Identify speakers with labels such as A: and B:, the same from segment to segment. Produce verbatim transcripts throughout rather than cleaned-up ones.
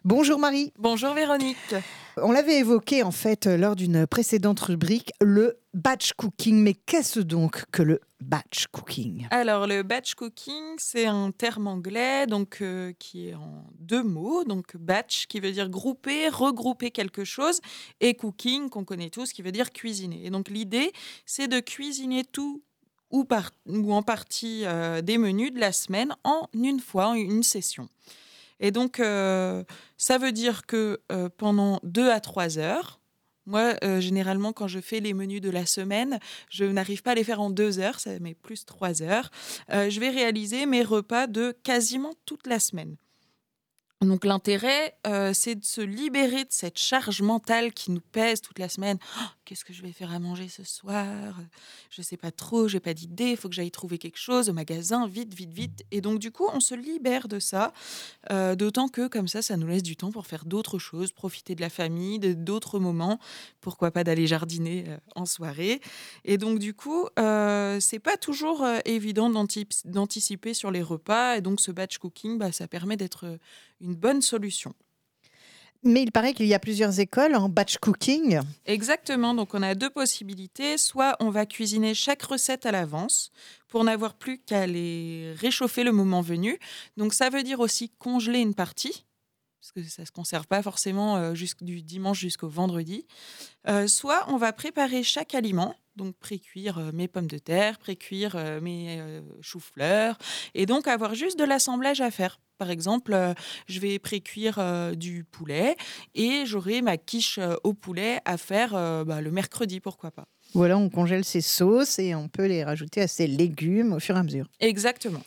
A: Bonjour Marie.
B: Bonjour Véronique.
A: On l'avait évoqué en fait lors d'une précédente rubrique, le batch cooking. Mais qu'est-ce donc que le batch cooking ?
B: Alors le batch cooking, c'est un terme anglais donc euh, qui est en deux mots. Donc batch qui veut dire grouper, regrouper quelque chose, et cooking qu'on connaît tous qui veut dire cuisiner. Et donc l'idée, c'est de cuisiner tout ou, par, ou en partie euh, des menus de la semaine en une fois, en une session. Et donc, euh, ça veut dire que euh, pendant deux à trois heures, moi, euh, généralement, quand je fais les menus de la semaine, je n'arrive pas à les faire en deux heures, ça met plus trois heures. Euh, je vais réaliser mes repas de quasiment toute la semaine. Donc l'intérêt, euh, c'est de se libérer de cette charge mentale qui nous pèse toute la semaine. Oh, qu'est-ce que je vais faire à manger ce soir ? Je ne sais pas trop, je n'ai pas d'idée, il faut que j'aille trouver quelque chose au magasin, vite, vite, vite. Et donc du coup, on se libère de ça, euh, d'autant que comme ça, ça nous laisse du temps pour faire d'autres choses, profiter de la famille, de, d'autres moments, pourquoi pas d'aller jardiner euh, en soirée. Et donc du coup, euh, c'est pas toujours euh, évident d'anti- d'anticiper sur les repas. Et donc ce batch cooking, bah, ça permet d'être... Euh, une bonne solution.
A: Mais il paraît qu'il y a plusieurs écoles en batch cooking.
B: Exactement, donc on a deux possibilités. Soit on va cuisiner chaque recette à l'avance pour n'avoir plus qu'à les réchauffer le moment venu. Donc ça veut dire aussi congeler une partie, parce que ça ne se conserve pas forcément euh, du dimanche jusqu'au vendredi. Euh, soit on va préparer chaque aliment, donc pré-cuire euh, mes pommes de terre, pré-cuire euh, mes euh, choux-fleurs, et donc avoir juste de l'assemblage à faire. Par exemple, euh, je vais pré-cuire euh, du poulet et j'aurai ma quiche euh, au poulet à faire euh, bah, le mercredi, pourquoi pas.
A: Voilà, on congèle ses sauces et on peut les rajouter à ses légumes au fur et à mesure.
B: Exactement.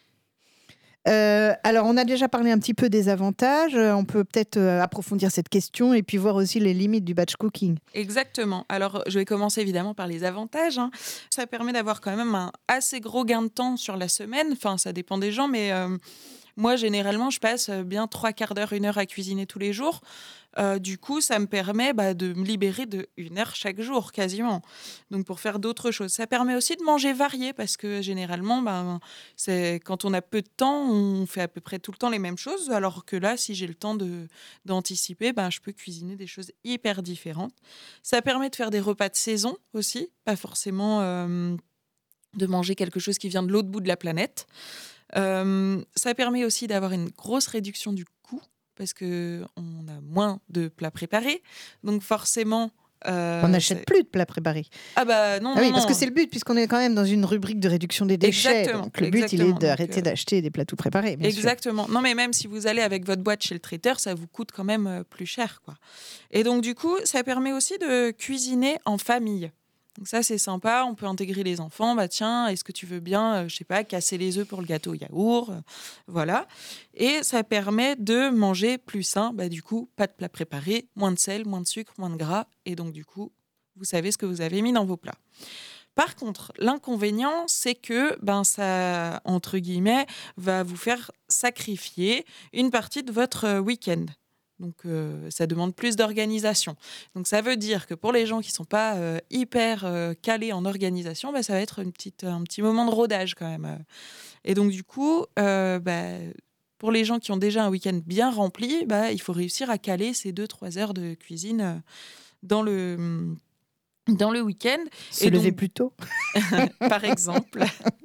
A: Euh, alors, on a déjà parlé un petit peu des avantages. On peut peut-être euh, approfondir cette question et puis voir aussi les limites du batch cooking.
B: Exactement. Alors, je vais commencer évidemment par les avantages. Hein. Ça permet d'avoir quand même un assez gros gain de temps sur la semaine. Enfin, ça dépend des gens, mais... Euh, Moi, généralement, je passe bien trois quarts d'heure, une heure à cuisiner tous les jours. Euh, du coup, ça me permet bah, de me libérer de une heure chaque jour, quasiment. Donc, pour faire d'autres choses. Ça permet aussi de manger varié parce que généralement, bah, c'est, quand on a peu de temps, on fait à peu près tout le temps les mêmes choses. Alors que là, si j'ai le temps de, d'anticiper, bah, je peux cuisiner des choses hyper différentes. Ça permet de faire des repas de saison aussi, pas forcément euh, de manger quelque chose qui vient de l'autre bout de la planète. Euh, ça permet aussi d'avoir une grosse réduction du coût parce qu'on a moins de plats préparés. Donc forcément...
A: Euh, on n'achète plus de plats préparés.
B: Ah bah non,
A: ah
B: non,
A: oui, parce
B: non.
A: que c'est le but, puisqu'on est quand même dans une rubrique de réduction des déchets.
B: Exactement,
A: donc le
B: exactement.
A: but, il est d'arrêter
B: donc, euh...
A: d'acheter des plats tout préparés. Bien
B: exactement.
A: sûr.
B: Non, mais même si vous allez avec votre boîte chez le traiteur, ça vous coûte quand même plus cher, quoi. Et donc du coup, ça permet aussi de cuisiner en famille. Donc ça, c'est sympa. On peut intégrer les enfants. Bah tiens, est-ce que tu veux bien, euh, je sais pas, casser les œufs pour le gâteau yaourt, euh, voilà. Et ça permet de manger plus sain. Bah du coup, pas de plat préparé, moins de sel, moins de sucre, moins de gras. Et donc du coup, vous savez ce que vous avez mis dans vos plats. Par contre, l'inconvénient, c'est que ben ça, entre guillemets, va vous faire sacrifier une partie de votre week-end. Donc, euh, ça demande plus d'organisation. Donc, ça veut dire que pour les gens qui ne sont pas euh, hyper euh, calés en organisation, bah, ça va être une petite, un petit moment de rodage quand même. Et donc, du coup, euh, bah, pour les gens qui ont déjà un week-end bien rempli, bah, il faut réussir à caler ces deux trois heures de cuisine dans le, dans le week-end.
A: Se
B: Et
A: lever
B: donc,
A: plus tôt
B: par exemple.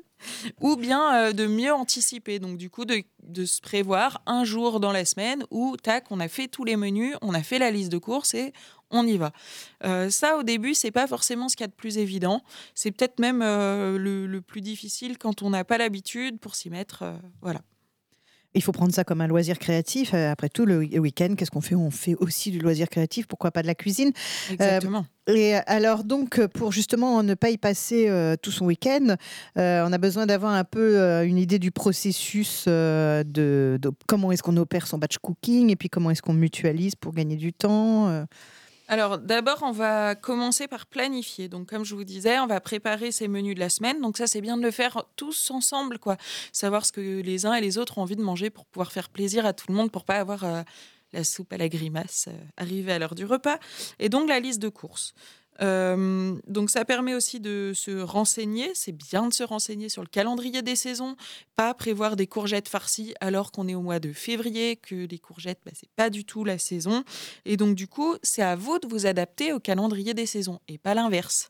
B: Ou bien euh, de mieux anticiper, donc du coup de, de se prévoir un jour dans la semaine où tac, on a fait tous les menus, on a fait la liste de courses et on y va. Euh, ça au début c'est pas forcément ce qu'il y a de plus évident, c'est peut-être même euh, le, le plus difficile quand on n'a pas l'habitude pour s'y mettre, euh, voilà.
A: Il faut prendre ça comme un loisir créatif. Après tout, le week-end, qu'est-ce qu'on fait ? On fait aussi du loisir créatif. Pourquoi pas de la cuisine ?
B: Exactement.
A: Euh, et alors donc, pour justement ne pas y passer euh, tout son week-end, euh, on a besoin d'avoir un peu euh, une idée du processus euh, de, de comment est-ce qu'on opère son batch cooking et puis comment est-ce qu'on mutualise pour gagner du temps. Euh.
B: Alors, d'abord, on va commencer par planifier. Donc, comme je vous disais, on va préparer ces menus de la semaine. Donc, ça, c'est bien de le faire tous ensemble, quoi. Savoir ce que les uns et les autres ont envie de manger pour pouvoir faire plaisir à tout le monde, pour pas avoir euh, la soupe à la grimace euh, arrivée à l'heure du repas. Et donc, la liste de courses. Euh, donc ça permet aussi de se renseigner, c'est bien de se renseigner sur le calendrier des saisons, pas prévoir des courgettes farcies alors qu'on est au mois de février, que les courgettes, bah, c'est pas du tout la saison. Et donc du coup, c'est à vous de vous adapter au calendrier des saisons et pas l'inverse.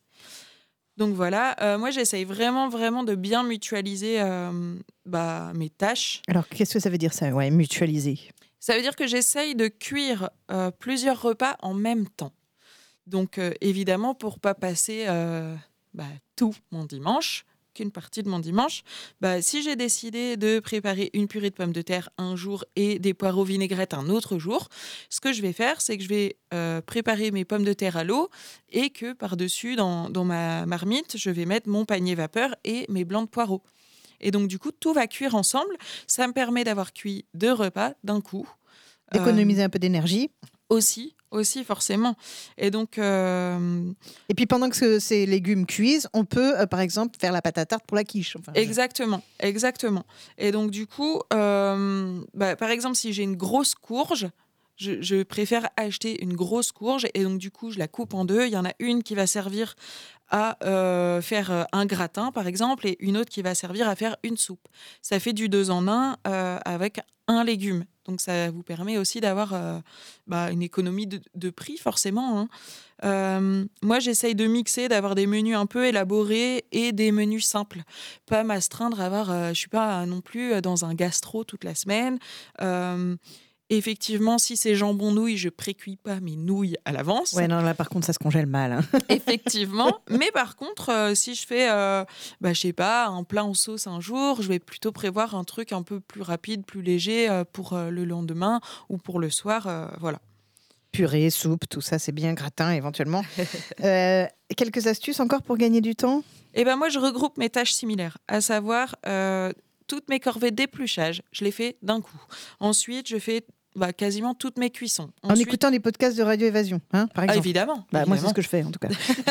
B: Donc voilà, euh, moi j'essaye vraiment, vraiment de bien mutualiser euh, bah, mes tâches.
A: Alors, qu'est-ce que ça veut dire ça? Ouais, mutualiser.
B: Ça veut dire que j'essaye de cuire euh, plusieurs repas en même temps. Donc, euh, évidemment, pour pas passer euh, bah, tout mon dimanche, qu'une partie de mon dimanche, bah, si j'ai décidé de préparer une purée de pommes de terre un jour et des poireaux vinaigrettes un autre jour, ce que je vais faire, c'est que je vais euh, préparer mes pommes de terre à l'eau et que par-dessus, dans, dans ma marmite, je vais mettre mon panier vapeur et mes blancs de poireaux. Et donc, du coup, tout va cuire ensemble. Ça me permet d'avoir cuit deux repas d'un coup.
A: D'économiser
B: Euh,
A: un peu d'énergie.
B: Aussi, aussi, forcément. Et donc, euh,
A: Et puis pendant que ce- ces légumes cuisent, on peut, euh, par exemple, faire la pâte à tarte pour la quiche. Enfin, je-
B: exactement, exactement. Et donc, du coup, euh, bah, par exemple, si j'ai une grosse courge, je, je préfère acheter une grosse courge et donc, du coup, je la coupe en deux. Il y en a une qui va servir à euh, faire euh, un gratin, par exemple, et une autre qui va servir à faire une soupe. Ça fait du deux en un euh, avec un légume. Donc, ça vous permet aussi d'avoir euh, bah, une économie de, de prix, forcément. Hein. Euh, moi, j'essaye de mixer, d'avoir des menus un peu élaborés et des menus simples. Pas m'astreindre à avoir, euh, je suis pas non plus dans un gastro toute la semaine. Euh, Effectivement, si c'est jambon nouilles, je précuis pas mes nouilles à l'avance.
A: Ouais, non, là, par contre, ça se congèle mal. Hein.
B: Effectivement. Mais par contre, euh, si je fais, euh, bah, je sais pas, un plat en sauce un jour, je vais plutôt prévoir un truc un peu plus rapide, plus léger euh, pour euh, le lendemain ou pour le soir. euh, voilà.
A: Purée, soupe, tout ça, c'est bien, gratin éventuellement. Euh, quelques astuces encore pour gagner du temps?
B: Et ben moi, je regroupe mes tâches similaires, à savoir euh, toutes mes corvées d'épluchage, je les fais d'un coup. Ensuite, je fais bah, quasiment toutes mes cuissons.
A: En
B: Ensuite,
A: écoutant des podcasts de Radio Évasion, hein, par
B: ah,
A: exemple.
B: évidemment,
A: Bah, moi, c'est
B: évidemment.
A: ce que je fais, en tout cas.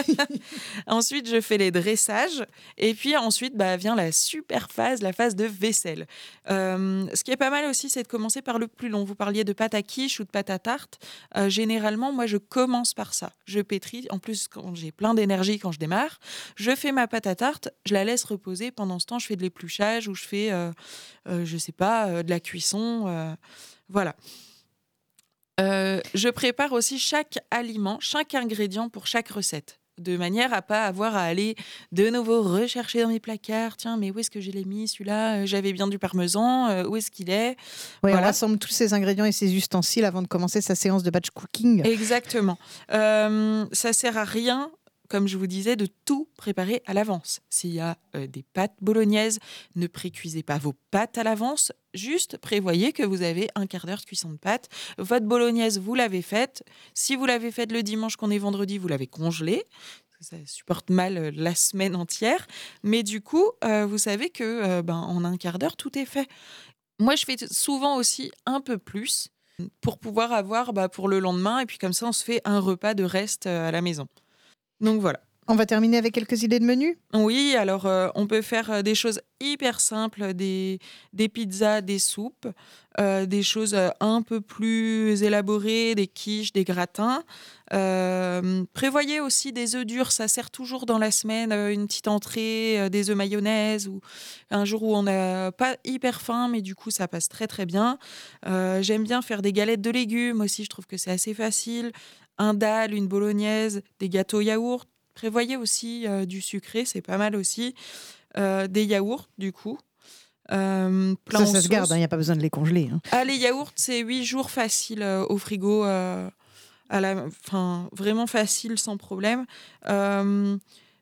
B: Ensuite, je fais les dressages. Et puis ensuite, bah, vient la super phase, la phase de vaisselle. Euh, ce qui est pas mal aussi, c'est de commencer par le plus long. Vous parliez de pâte à quiche ou de pâte à tarte. Euh, généralement, moi, je commence par ça. Je pétris. En plus, quand j'ai plein d'énergie quand je démarre, je fais ma pâte à tarte. Je la laisse reposer. Pendant ce temps, je fais de l'épluchage ou je fais, euh, euh, je sais pas, euh, de la cuisson. euh, voilà. Euh, je prépare aussi chaque aliment, chaque ingrédient pour chaque recette, de manière à pas avoir à aller de nouveau rechercher dans mes placards. Tiens, mais où est-ce que je l'ai mis celui-là? Euh, J'avais bien du parmesan. euh, où est-ce qu'il est?
A: Ouais, on
B: Voilà.
A: rassemble tous ces ingrédients et ces ustensiles avant de commencer sa séance de batch cooking.
B: Exactement. Euh, ça sert à rien, comme je vous disais, de tout préparer à l'avance. S'il y a euh, des pâtes bolognaises, ne précuisez pas vos pâtes à l'avance. Juste prévoyez que vous avez un quart d'heure de cuisson de pâtes. Votre bolognaise, vous l'avez faite. Si vous l'avez faite le dimanche, qu'on est vendredi, vous l'avez congelée. Ça supporte mal euh, la semaine entière. Mais du coup, euh, vous savez que euh, ben, en un quart d'heure, tout est fait. Moi, je fais souvent aussi un peu plus pour pouvoir avoir bah, pour le lendemain. Et puis comme ça, on se fait un repas de reste euh, à la maison. Donc voilà.
A: On va terminer avec quelques idées de menu.
B: Oui, alors euh, on peut faire euh, des choses hyper simples, des, des pizzas, des soupes, euh, des choses euh, un peu plus élaborées, des quiches, des gratins. Euh, prévoyez aussi des œufs durs, ça sert toujours dans la semaine, euh, une petite entrée, euh, des œufs mayonnaise ou un jour où on n'a pas hyper faim, mais du coup ça passe très très bien. Euh, j'aime bien faire des galettes de légumes aussi, je trouve que c'est assez facile. Un dalle, une bolognaise, des gâteaux yaourt. Prévoyez aussi euh, du sucré, c'est pas mal aussi. Euh, des yaourts, du coup. Euh, plein
A: Ça,
B: en
A: ça se garde,
B: sauce.
A: il n'y a pas besoin de les congeler. Hein.
B: Ah, les yaourts, c'est huit jours facile euh, au frigo. Euh, à la, enfin, vraiment facile, sans problème. Euh,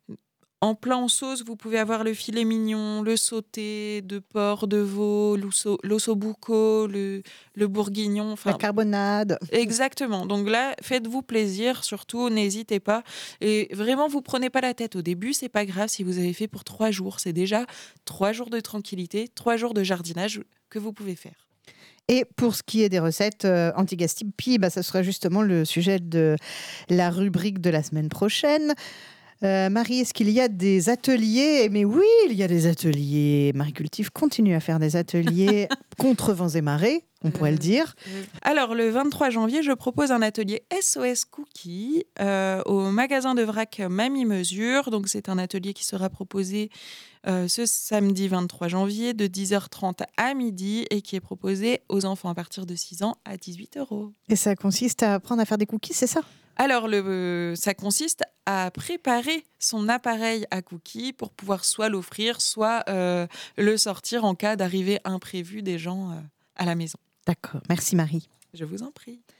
B: En plat en sauce, vous pouvez avoir le filet mignon, le sauté de porc, de veau, l'osso, l'ossobuco, le, le bourguignon. Enfin,
A: La carbonade.
B: exactement. Donc là, faites-vous plaisir, surtout, n'hésitez pas. Et vraiment, vous prenez pas la tête. Au début, c'est pas grave si vous avez fait pour trois jours. C'est déjà trois jours de tranquillité, trois jours de jardinage que vous pouvez faire.
A: Et pour ce qui est des recettes euh, anti-gaspille, bah, ça sera justement le sujet de la rubrique de la semaine prochaine. Euh, Marie, est-ce qu'il y a des ateliers? Mais oui, il y a des ateliers. Marie Cultive continue à faire des ateliers contre vents et marées. on pourrait
B: Euh,
A: le dire.
B: euh, Alors, le vingt-trois janvier, je propose un atelier S O S Cookie euh, au magasin de vrac Mamie Mesure. Donc, c'est un atelier qui sera proposé euh, ce samedi vingt-trois janvier de dix heures trente à midi et qui est proposé aux enfants à partir de six ans à dix-huit euros.
A: Et ça consiste à apprendre à faire des cookies, c'est ça?
B: Alors, le, euh, ça consiste à préparer son appareil à cookies pour pouvoir soit l'offrir, soit euh, le sortir en cas d'arrivée imprévue des gens euh, à la maison.
A: D'accord, merci Marie.
B: Je vous en prie.